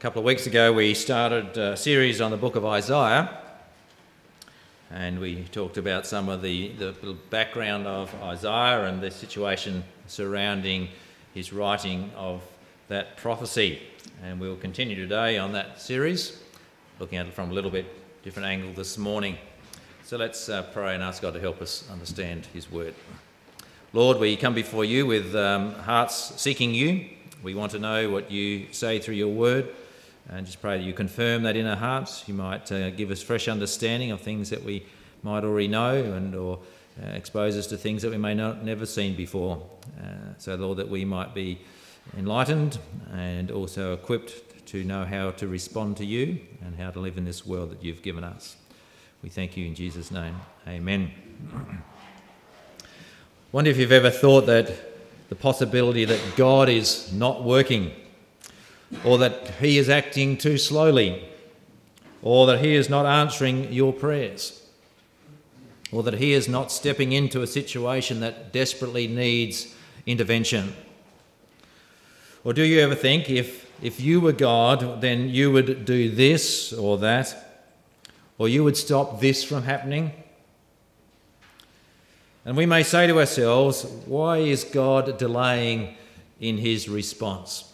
couple of weeks ago we started a series on the book of Isaiah, and we talked about some of the background of Isaiah and the situation surrounding his writing of that prophecy. And we'll continue today on that series, looking at it from a little bit different angle this morning. So let's pray and ask God to help us understand his word. Lord, we come before you with hearts seeking you. We want to know what you say through your word, and just pray that you confirm that in our hearts. You might give us fresh understanding of things that we might already know, or expose us to things that we may not never seen before. So, Lord, that we might be enlightened and also equipped to know how to respond to you and how to live in this world that you've given us. We thank you in Jesus' name. Amen. Wonder if you've ever thought that the possibility that God is not working, or that he is acting too slowly, or that he is not answering your prayers, or that he is not stepping into a situation that desperately needs intervention. Or do you ever think if you were God, then you would do this or that, or you would stop this from happening? And we may say to ourselves, why is God delaying in his response?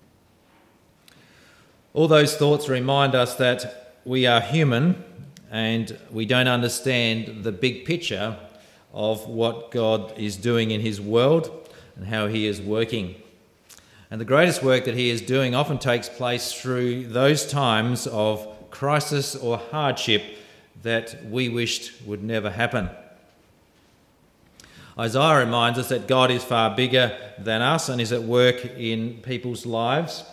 All those thoughts remind us that we are human and we don't understand the big picture of what God is doing in his world and how he is working. And the greatest work that he is doing often takes place through those times of crisis or hardship that we wished would never happen. Isaiah reminds us that God is far bigger than us and is at work in people's lives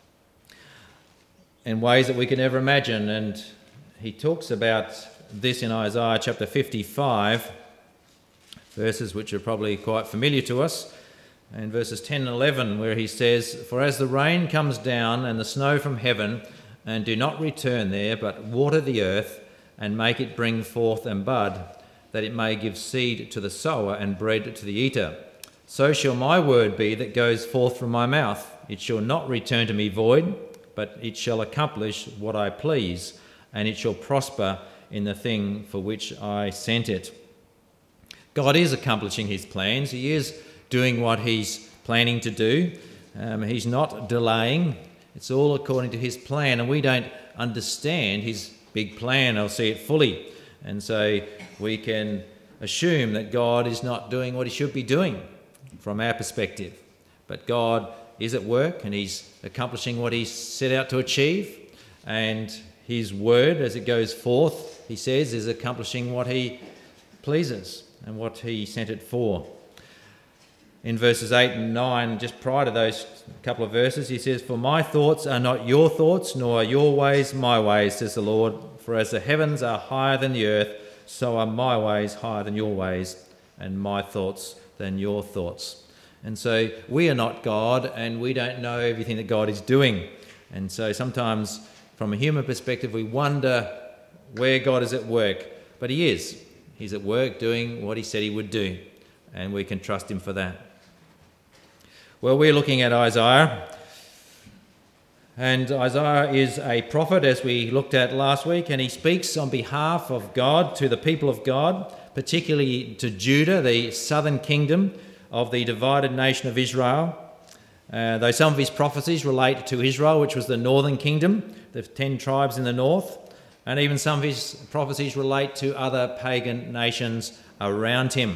in ways that we can never imagine. And he talks about this in Isaiah chapter 55, verses which are probably quite familiar to us, and verses 10 and 11, where he says, "For as the rain comes down and the snow from heaven, and do not return there, but water the earth and make it bring forth and bud, that it may give seed to the sower and bread to the eater, so shall my word be that goes forth from my mouth. It shall not return to me void, but it shall accomplish what I please, and it shall prosper in the thing for which I sent it." God is accomplishing his plans. He is doing what he's planning to do. He's not delaying. It's all according to his plan, and we don't understand his big plan or see it fully. And so we can assume that God is not doing what he should be doing from our perspective. But God is at work and he's accomplishing what he set out to achieve. And his word, as it goes forth, he says, is accomplishing what he pleases and what he sent it for. In verses 8 and 9, just prior to those couple of verses, he says, "For my thoughts are not your thoughts, nor are your ways my ways, says the Lord. For as the heavens are higher than the earth, so are my ways higher than your ways, and my thoughts than your thoughts." And so we are not God, and we don't know everything that God is doing. And so sometimes from a human perspective, we wonder where God is at work. But he is. He's at work doing what he said he would do, and we can trust him for that. Well, we're looking at Isaiah. And Isaiah is a prophet, as we looked at last week, and he speaks on behalf of God to the people of God, particularly to Judah, the southern kingdom of the divided nation of Israel. Though some of his prophecies relate to Israel, which was the northern kingdom, the 10 tribes in the north, and even some of his prophecies relate to other pagan nations around him.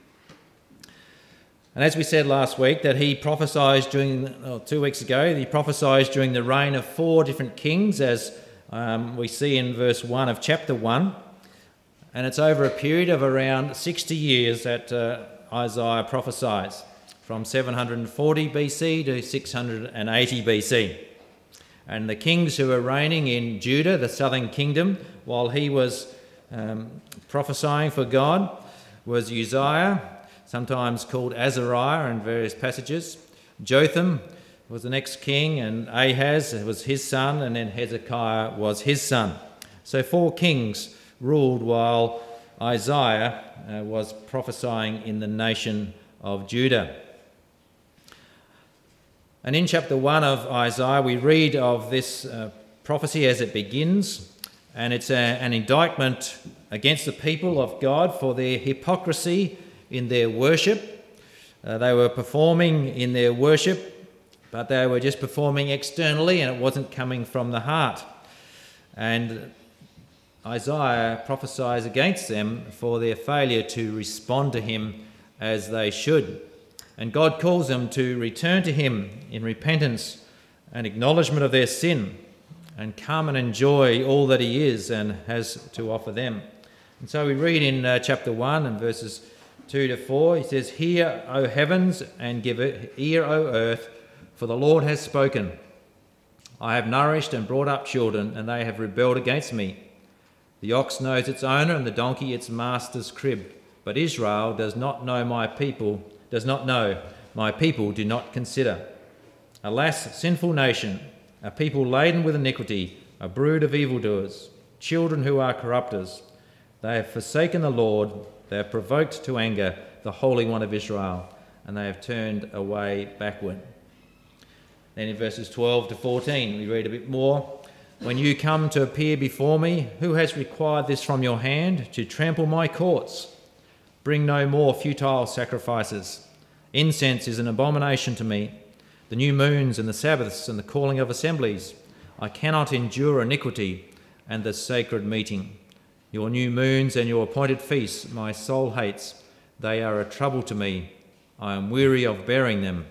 And as we said last week, that he prophesied 2 weeks ago, he prophesied during the reign of 4 different kings, as we see in verse 1 of chapter 1. And it's over a period of around 60 years that Isaiah prophesies, from 740 BC to 680 BC. And the kings who were reigning in Judah, the southern kingdom, while he was prophesying for God, was Uzziah, sometimes called Azariah in various passages. Jotham was the next king, and Ahaz was his son, and then Hezekiah was his son. So 4 kings ruled while Isaiah was prophesying in the nation of Judah. And in chapter 1 of Isaiah, we read of this prophecy as it begins, and it's an indictment against the people of God for their hypocrisy in their worship. They were performing in their worship, but they were just performing externally, and it wasn't coming from the heart. And Isaiah prophesies against them for their failure to respond to him as they should. And God calls them to return to him in repentance and acknowledgement of their sin, and come and enjoy all that he is and has to offer them. And so we read in chapter 1 and verses 2 to 4, he says, "Hear, O heavens, and give ear, O earth, for the Lord has spoken. I have nourished and brought up children, and they have rebelled against me. The ox knows its owner, and the donkey its master's crib. But Israel does not know, my people do not consider. Alas, sinful nation, a people laden with iniquity, a brood of evildoers, children who are corrupters. They have forsaken the Lord, they have provoked to anger the Holy One of Israel, and they have turned away backward." Then in verses 12 to 14, we read a bit more. "When you come to appear before me, who has required this from your hand, to trample my courts? Bring no more futile sacrifices. Incense is an abomination to me. The new moons and the Sabbaths and the calling of assemblies. I cannot endure iniquity and the sacred meeting. Your new moons and your appointed feasts my soul hates. They are a trouble to me. I am weary of bearing them."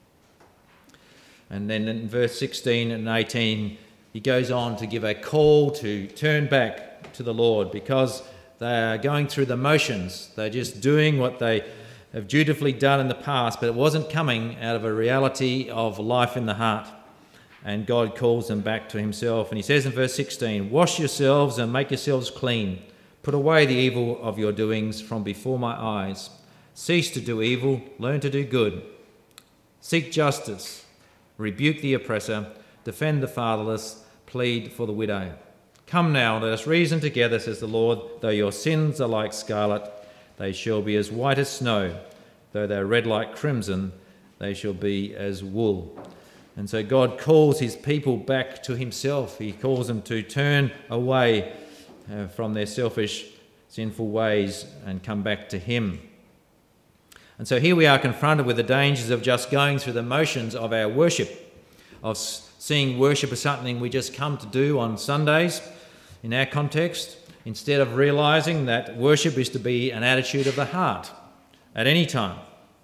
And then in verse 16 and 18, he goes on to give a call to turn back to the Lord, because they are going through the motions. They're just doing what they have dutifully done in the past, but it wasn't coming out of a reality of life in the heart. And God calls them back to himself. And he says in verse 16, "Wash yourselves and make yourselves clean. Put away the evil of your doings from before my eyes. Cease to do evil, learn to do good. Seek justice, rebuke the oppressor, defend the fatherless, plead for the widow. Come now, let us reason together, says the Lord. Though your sins are like scarlet, they shall be as white as snow. Though they are red like crimson, they shall be as wool." And so God calls his people back to himself. He calls them to turn away from their selfish, sinful ways and come back to him. And so here we are confronted with the dangers of just going through the motions of our worship, of seeing worship as something we just come to do on Sundays in our context, instead of realising that worship is to be an attitude of the heart at any time.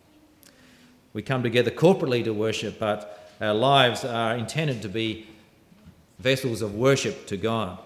We come together corporately to worship, but our lives are intended to be vessels of worship to God.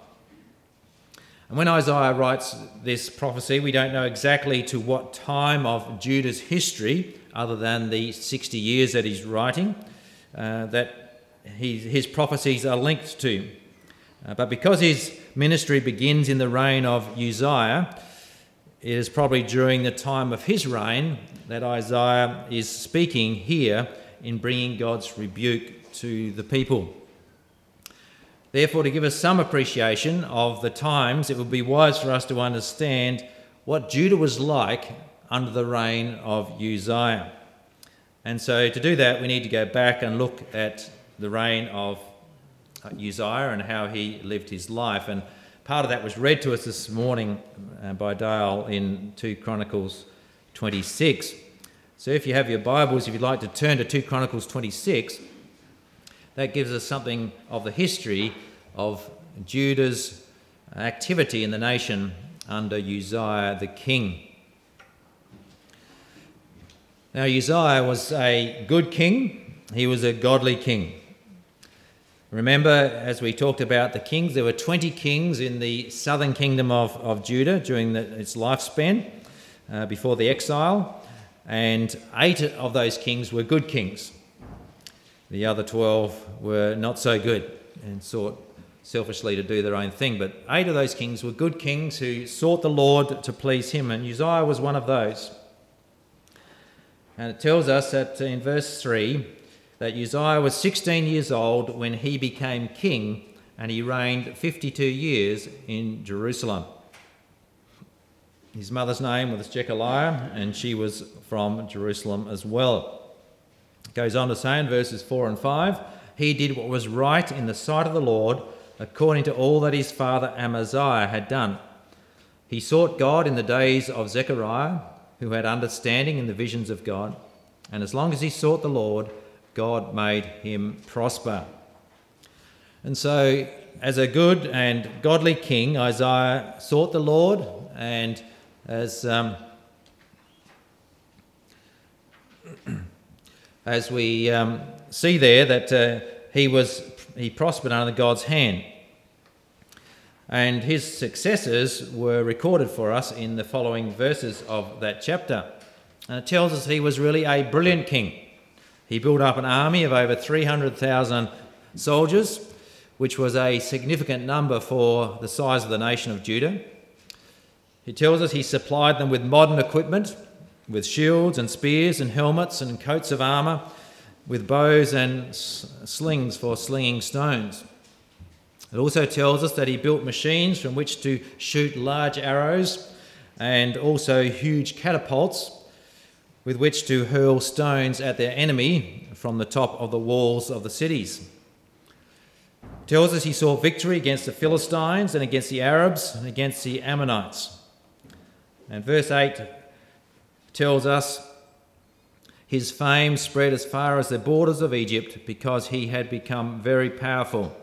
And when Isaiah writes this prophecy, we don't know exactly to what time of Judah's history, other than the 60 years that he's writing, that his prophecies are linked to. But because his ministry begins in the reign of Uzziah, it is probably during the time of his reign that Isaiah is speaking here in bringing God's rebuke to the people. Therefore, to give us some appreciation of the times, it would be wise for us to understand what Judah was like under the reign of Uzziah. And so to do that, we need to go back and look at the reign of Uzziah and how he lived his life. And part of that was read to us this morning by Dale in 2 Chronicles 26. So if you have your Bibles, if you'd like to turn to 2 Chronicles 26, that gives us something of the history of Judah's activity in the nation under Uzziah the king. Now, Uzziah was a good king. He was a godly king. Remember, as we talked about the kings, there were 20 kings in the southern kingdom of Judah during its lifespan before the exile, and 8 of those kings were good kings. The other 12 were not so good and sought selfishly to do their own thing. But 8 of those kings were good kings who sought the Lord to please him, and Uzziah was one of those. And it tells us that in verse 3 that Uzziah was 16 years old when he became king, and he reigned 52 years in Jerusalem. His mother's name was Jechaliah, and she was from Jerusalem as well. It goes on to say in verses 4 and 5, he did what was right in the sight of the Lord, according to all that his father Amaziah had done. He sought God in the days of Zechariah, who had understanding in the visions of God, and as long as he sought the Lord, God made him prosper. And so, as a good and godly king, Isaiah sought the Lord, and as we see there that he prospered under God's hand. And his successes were recorded for us in the following verses of that chapter. And it tells us he was really a brilliant king. He built up an army of over 300,000 soldiers, which was a significant number for the size of the nation of Judah. He tells us he supplied them with modern equipment, with shields and spears and helmets and coats of armour, with bows and slings for slinging stones. It also tells us that he built machines from which to shoot large arrows and also huge catapults with which to hurl stones at their enemy from the top of the walls of the cities. It tells us he saw victory against the Philistines and against the Arabs and against the Ammonites. And verse 8 tells us his fame spread as far as the borders of Egypt because he had become very powerful.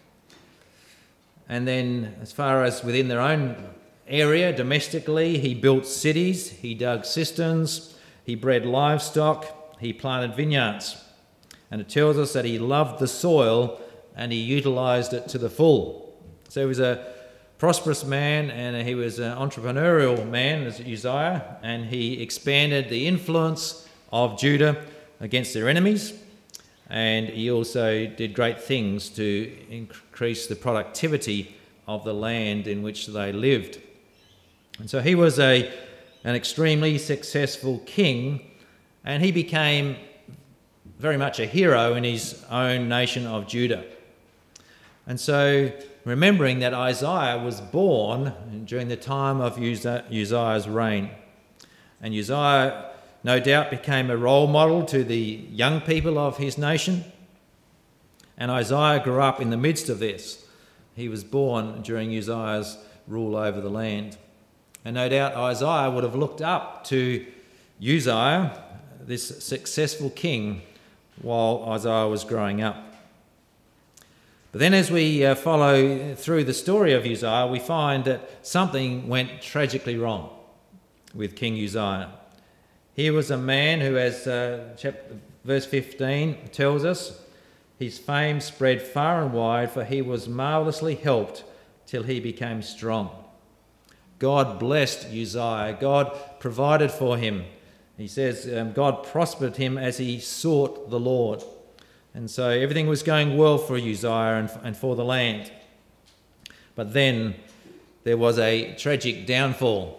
And then as far as within their own area, domestically, he built cities, he dug cisterns, he bred livestock, he planted vineyards. And it tells us that he loved the soil and he utilised it to the full. So he was a prosperous man and he was an entrepreneurial man, as Uzziah, and he expanded the influence of Judah against their enemies. And he also did great things to increase the productivity of the land in which they lived. And so he was an extremely successful king, and he became very much a hero in his own nation of Judah. And so remembering that Isaiah was born during the time of Uzziah's reign, and Uzziah no doubt became a role model to the young people of his nation. And Isaiah grew up in the midst of this. He was born during Uzziah's rule over the land. And no doubt Isaiah would have looked up to Uzziah, this successful king, while Isaiah was growing up. But then as we follow through the story of Uzziah, we find that something went tragically wrong with King Uzziah. Here was a man who, as verse 15 tells us, his fame spread far and wide, for he was marvellously helped till he became strong. God blessed Uzziah. God provided for him. He says God prospered him as he sought the Lord. And so everything was going well for Uzziah and for the land. But then there was a tragic downfall.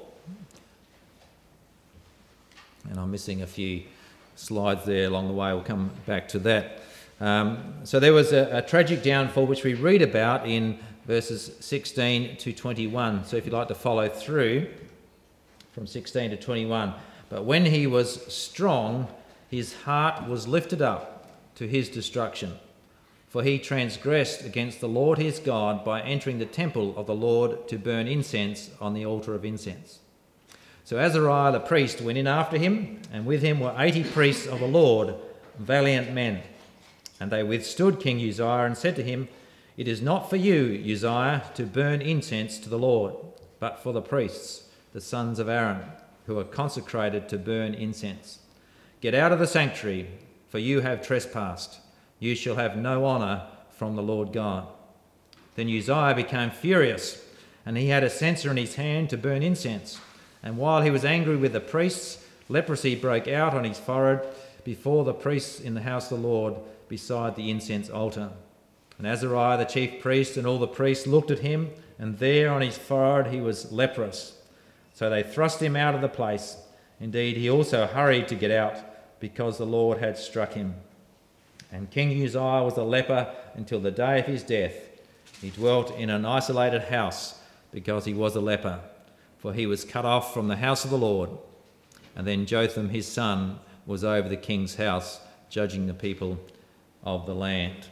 And I'm missing a few slides there along the way. We'll come back to that. So there was a tragic downfall which we read about in verses 16 to 21. So if you'd like to follow through from 16 to 21. But when he was strong, his heart was lifted up to his destruction. For he transgressed against the Lord his God by entering the temple of the Lord to burn incense on the altar of incense. So Azariah the priest went in after him, and with him were 80 priests of the Lord, valiant men. And they withstood King Uzziah and said to him, "It is not for you, Uzziah, to burn incense to the Lord, but for the priests, the sons of Aaron, who are consecrated to burn incense. Get out of the sanctuary, for you have trespassed. You shall have no honour from the Lord God." Then Uzziah became furious, and he had a censer in his hand to burn incense. And while he was angry with the priests, leprosy broke out on his forehead before the priests in the house of the Lord, beside the incense altar. And Azariah the chief priest and all the priests looked at him, and there on his forehead he was leprous. So they thrust him out of the place. Indeed, he also hurried to get out, because the Lord had struck him. And King Uzziah was a leper until the day of his death. He dwelt in an isolated house because he was a leper, for he was cut off from the house of the Lord. And then Jotham his son was over the king's house judging the people of the land.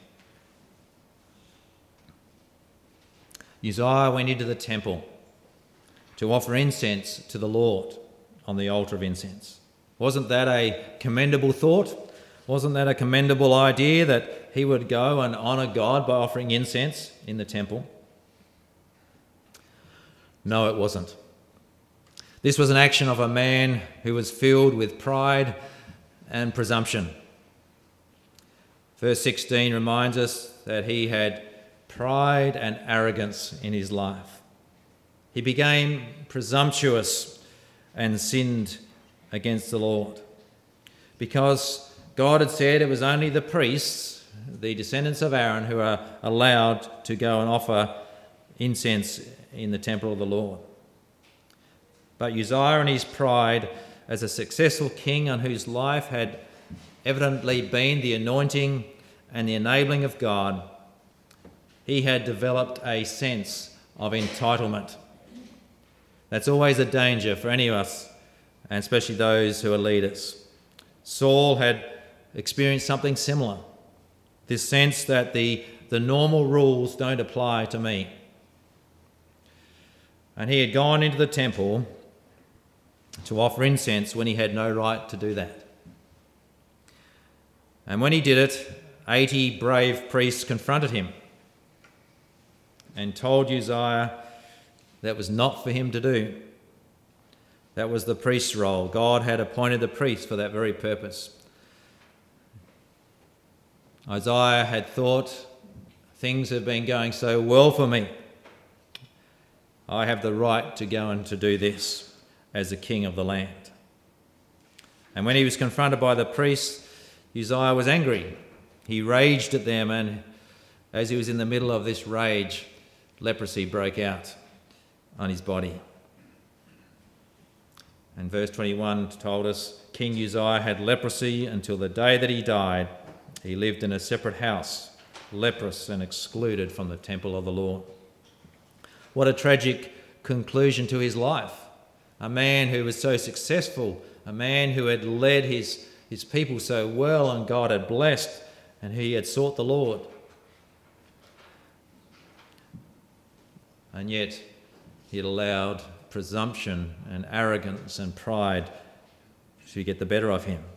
Uzziah went into the temple to offer incense to the Lord on the altar of incense. Wasn't that a commendable thought? Wasn't that a commendable idea that he would go and honour God by offering incense in the temple? No, it wasn't. This was an action of a man who was filled with pride and presumption. Verse 16 reminds us that he had pride and arrogance in his life. He became presumptuous and sinned against the Lord. Because God had said it was only the priests, the descendants of Aaron, who are allowed to go and offer incense in the temple of the Lord. But Uzziah, in his pride as a successful king on whose life had evidently been the anointing and the enabling of God, he had developed a sense of entitlement. That's always a danger for any of us, and especially those who are leaders. Saul had experienced something similar, this sense that the normal rules don't apply to me. And he had gone into the temple to offer incense when he had no right to do that. And when he did it, 80 brave priests confronted him and told Uzziah that was not for him to do. That was the priest's role. God had appointed the priest for that very purpose. Uzziah had thought, things have been going so well for me. I have the right to go and to do this as the king of the land. And when he was confronted by the priests, Uzziah was angry. He raged at them, and as he was in the middle of this rage, leprosy broke out on his body. And verse 21 told us, King Uzziah had leprosy until the day that he died. He lived in a separate house, leprous and excluded from the temple of the Lord. What a tragic conclusion to his life. A man who was so successful, a man who had led his people so well and God had blessed, and he had sought the Lord. And yet he had allowed presumption and arrogance and pride to get the better of him.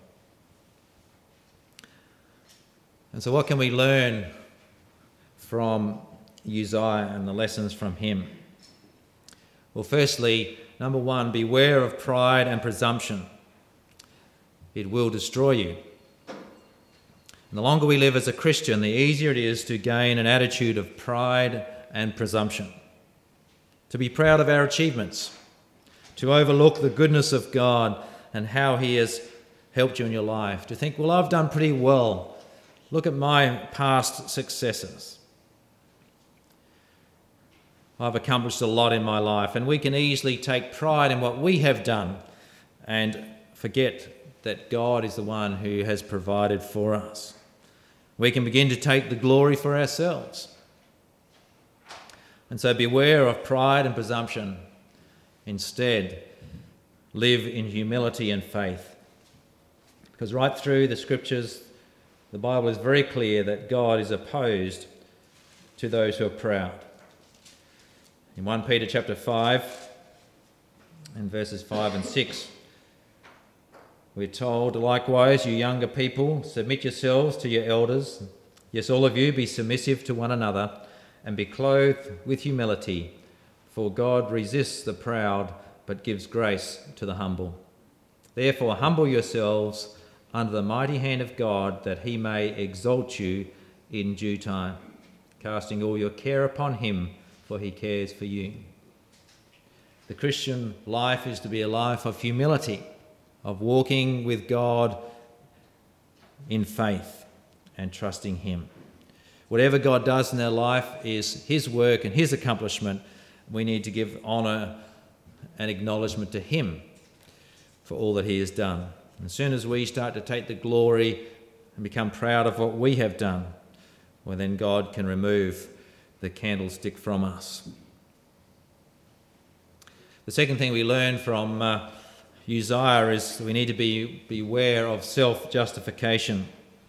And so what can we learn from Uzziah and the lessons from him? Well, firstly, number one, beware of pride and presumption. It will destroy you. And the longer we live as a Christian, the easier it is to gain an attitude of pride and presumption. To be proud of our achievements, to overlook the goodness of God and how he has helped you in your life, to think, well, I've done pretty well. Look at my past successes. I've accomplished a lot in my life, and we can easily take pride in what we have done and forget that God is the one who has provided for us. We can begin to take the glory for ourselves. And so beware of pride and presumption. Instead, live in humility and faith. Because right through the scriptures, the Bible is very clear that God is opposed to those who are proud. In 1 Peter chapter 5 and verses 5 and 6, we're told, likewise, you younger people, submit yourselves to your elders. Yes, all of you, be submissive to one another and be clothed with humility, for God resists the proud but gives grace to the humble. Therefore, humble yourselves under the mighty hand of God, that he may exalt you in due time, casting all your care upon him, for he cares for you. The Christian life is to be a life of humility, of walking with God in faith and trusting him. Whatever God does in our life is his work and his accomplishment. We need to give honour and acknowledgement to him for all that he has done. And as soon as we start to take the glory and become proud of what we have done, well, then God can remove the candlestick from us. The second thing we learn from Uzziah is we need to beware of self-justification.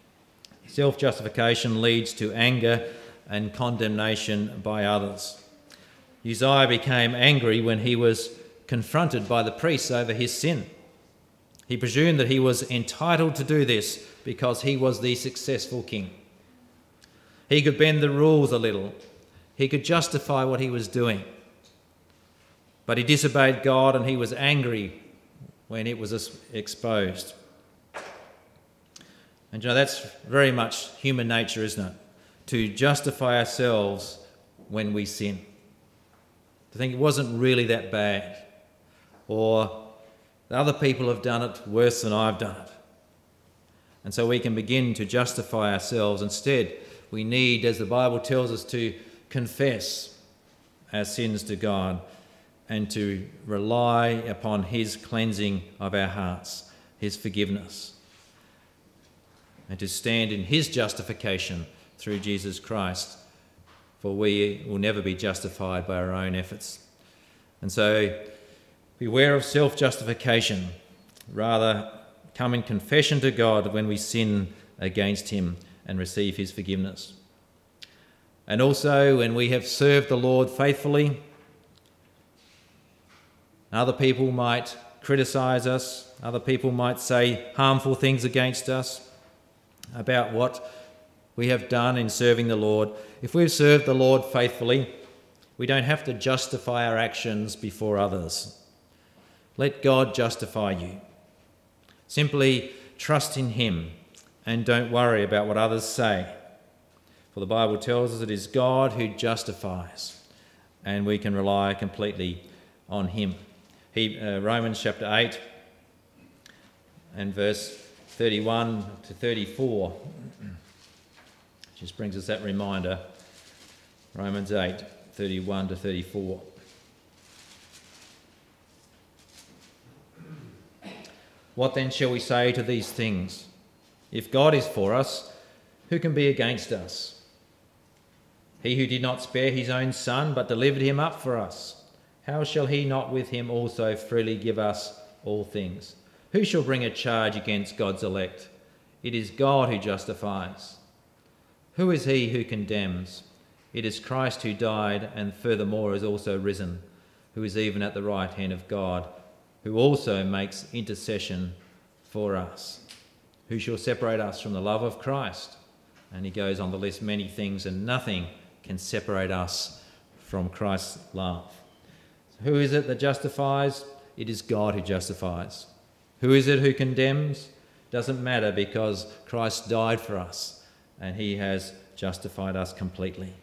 Self-justification leads to anger and condemnation by others. Uzziah became angry when he was confronted by the priests over his sin. He presumed that he was entitled to do this because he was the successful king. He could bend the rules a little. He could justify what he was doing. But he disobeyed God and he was angry when it was exposed. And that's very much human nature, isn't it? To justify ourselves when we sin. To think it wasn't really that bad. Or other people have done it worse than I've done it. And so we can begin to justify ourselves. Instead, we need, as the Bible tells us, to confess our sins to God and to rely upon his cleansing of our hearts, his forgiveness, and to stand in his justification through Jesus Christ, for we will never be justified by our own efforts. And so beware of self-justification. Rather, come in confession to God when we sin against him and receive his forgiveness. And also, when we have served the Lord faithfully, other people might criticise us, other people might say harmful things against us about what we have done in serving the Lord. If we've served the Lord faithfully, we don't have to justify our actions before others. Let God justify you. Simply trust in him and don't worry about what others say. For the Bible tells us it is God who justifies, and we can rely completely on him. Romans chapter 8 and verse 31 to 34 just brings us that reminder. Romans 8, 31 to 34. What then shall we say to these things? If God is for us, who can be against us? He who did not spare his own son, but delivered him up for us, how shall he not with him also freely give us all things? Who shall bring a charge against God's elect? It is God who justifies. Who is he who condemns? It is Christ who died and furthermore is also risen, who is even at the right hand of God, who also makes intercession for us. Who shall separate us from the love of Christ? And he goes on to list many things, and nothing can separate us from Christ's love. Who is it that justifies? It is God who justifies. Who is it who condemns? Doesn't matter, because Christ died for us and he has justified us completely.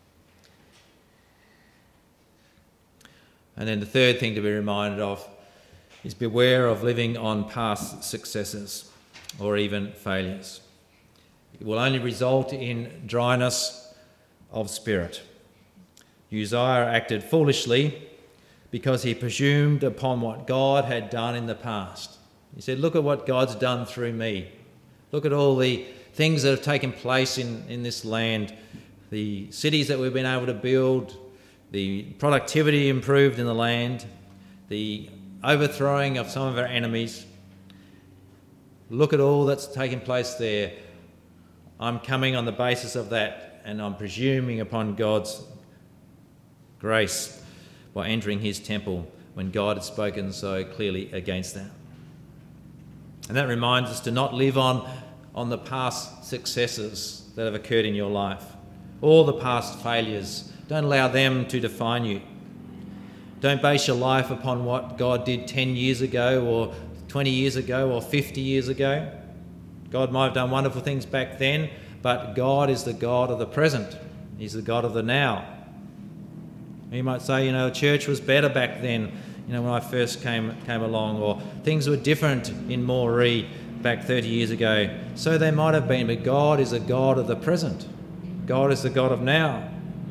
And then the third thing to be reminded of is beware of living on past successes or even failures. It will only result in dryness of spirit. Uzziah acted foolishly because he presumed upon what God had done in the past. He said, look at what God's done through me. Look at all the things that have taken place in this land, the cities that we've been able to build, the productivity improved in the land, the overthrowing of some of our enemies. Look at all that's taken place there. I'm coming on the basis of that, and I'm presuming upon God's grace by entering his temple when God had spoken so clearly against that. And that reminds us to not live on the past successes that have occurred in your life, all the past failures. Don't allow them to define you. Don't base your life upon what God did 10 years ago or 20 years ago or 50 years ago. God might have done wonderful things back then, but God is the God of the present. He's the God of the now. You might say, the church was better back then, when I first came along, or things were different in Moree back 30 years ago. So they might have been, but God is a God of the present. God is the God of now.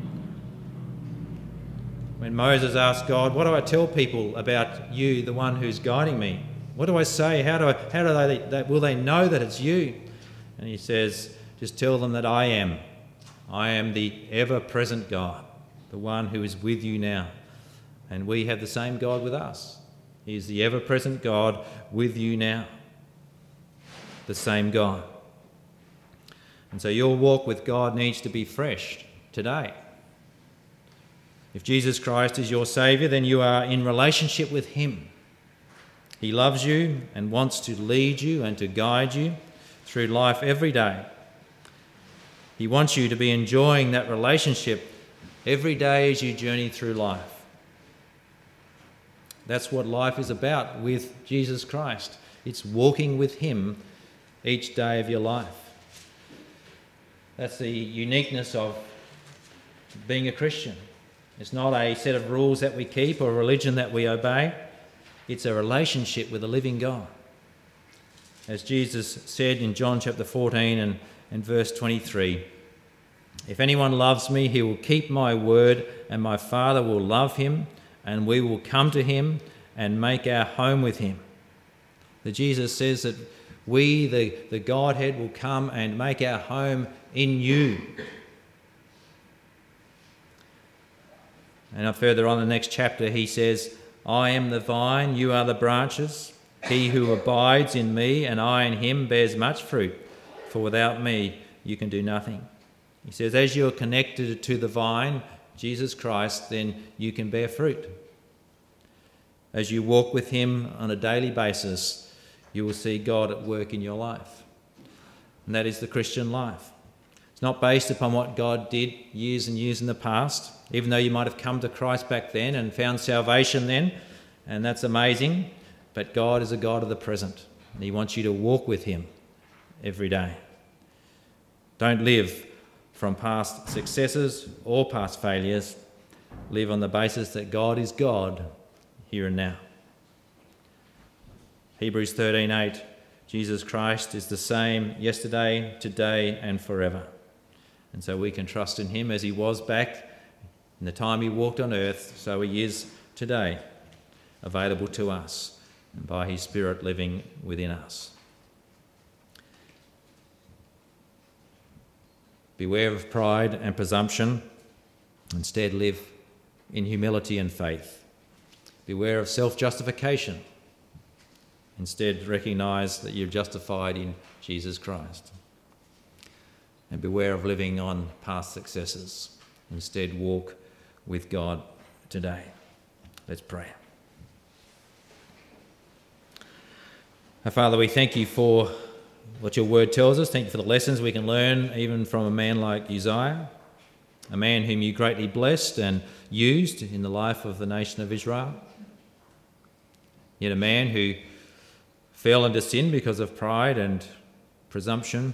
When Moses asked God, what do I tell people about you, the one who's guiding me? What do I say? Will they know that it's you? And he says, just tell them that I am. I am the ever-present God, the one who is with you now. And we have the same God with us. He is the ever-present God with you now. The same God. And so your walk with God needs to be fresh today. If Jesus Christ is your Saviour, then you are in relationship with him. He loves you and wants to lead you and to guide you through life every day. He wants you to be enjoying that relationship every day as you journey through life. That's what life is about with Jesus Christ. It's walking with him each day of your life. That's the uniqueness of being a Christian. It's not a set of rules that we keep or a religion that we obey. It's a relationship with a living God. As Jesus said in John chapter 14 and verse 23, "If anyone loves me, he will keep my word, and my Father will love him, and we will come to him and make our home with him." That Jesus says that we, the Godhead, will come and make our home in you. And further on in the next chapter, he says, "I am the vine, you are the branches. He who abides in me and I in him bears much fruit, for without me you can do nothing." He says, as you're connected to the vine, Jesus Christ, then you can bear fruit. As you walk with him on a daily basis, you will see God at work in your life. And that is the Christian life. It's not based upon what God did years and years in the past, even though you might have come to Christ back then and found salvation then, and that's amazing. But God is a God of the present, and he wants you to walk with him every day. Don't live from past successes or past failures. Live on the basis that God is God here and now. Hebrews 13:8, Jesus Christ is the same yesterday, today and forever. And so we can trust in him as he was back in the time he walked on earth, so he is today, available to us and by his Spirit living within us. Beware of pride and presumption. Instead, live in humility and faith. Beware of self-justification. Instead, recognise that you're justified in Jesus Christ. And beware of living on past successes. Instead, walk with God today. Let's pray. Our Father, we thank you for what your word tells us. Thank you for the lessons we can learn even from a man like Uzziah, a man whom you greatly blessed and used in the life of the nation of Israel. Yet a man who fell into sin because of pride and presumption.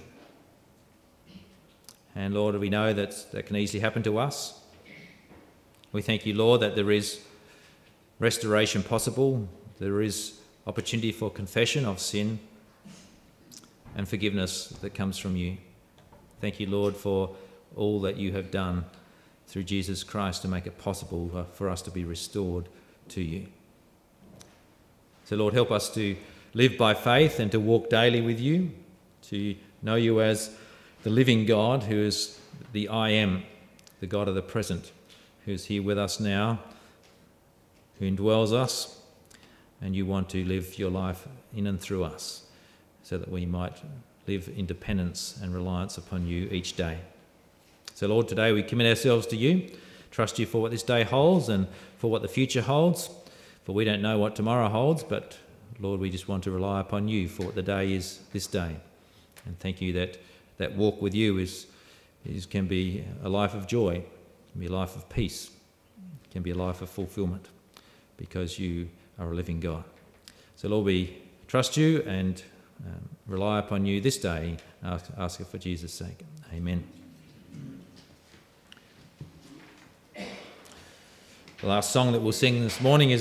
And Lord, we know that can easily happen to us. We thank you, Lord, that there is restoration possible. There is opportunity for confession of sin and forgiveness that comes from you. Thank you, Lord, for all that you have done through Jesus Christ to make it possible for us to be restored to you. So, Lord, help us to live by faith and to walk daily with you, to know you as the living God who is the I am, the God of the present, who is here with us now, who indwells us, and you want to live your life in and through us so that we might live in dependence and reliance upon you each day. So, Lord, today we commit ourselves to you, trust you for what this day holds and for what the future holds, for we don't know what tomorrow holds, but Lord, we just want to rely upon you for what the day is this day. And thank you that walk with you can be a life of joy, can be a life of peace, can be a life of fulfillment, because you are a living God. So, Lord, we trust you and rely upon you this day. Ask it for Jesus' sake. Amen. The last song that we'll sing this morning is